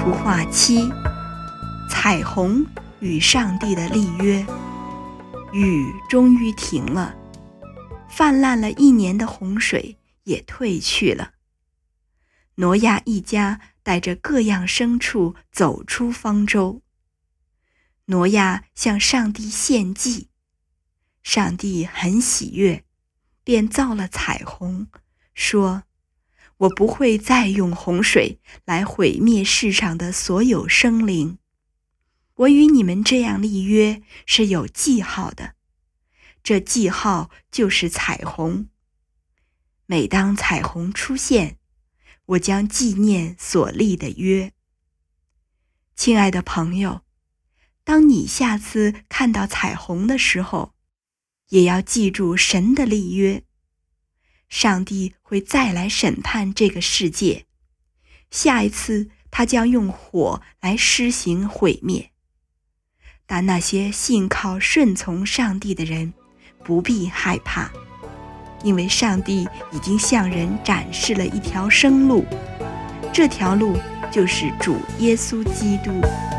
图画7：彩虹与上帝的立约。雨终于停了，泛滥了1年的洪水也退去了。挪亚一家带着各样牲畜走出方舟。挪亚向上帝献祭，上帝很喜悦，便造了彩虹，说：我不会再用洪水来毁灭世上的所有生灵。我与你们这样立约是有记号的，这记号就是彩虹。每当彩虹出现，我将纪念所立的约。亲爱的朋友，当你下次看到彩虹的时候，也要记住神的立约。上帝会再来审判这个世界，下一次他将用火来施行毁灭。但那些信靠顺从上帝的人不必害怕，因为上帝已经向人展示了一条生路，这条路就是主耶稣基督。